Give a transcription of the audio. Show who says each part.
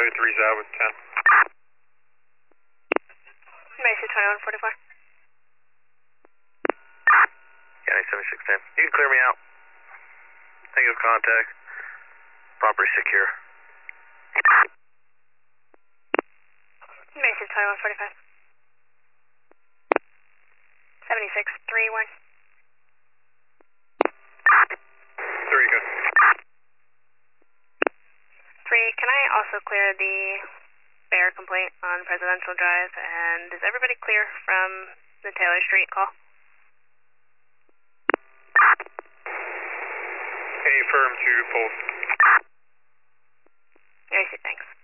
Speaker 1: Charlie 3's out with 10.
Speaker 2: Macy 2144.
Speaker 3: County 7610. You can clear me out. Negative contact. Property secure.
Speaker 2: Macy 2145. 7631.
Speaker 1: 3, good.
Speaker 2: 3, can I also clear the bear complaint on Presidential Drive? And is everybody clear from the Taylor Street call?
Speaker 1: Any firm to post.
Speaker 2: Macy, thanks.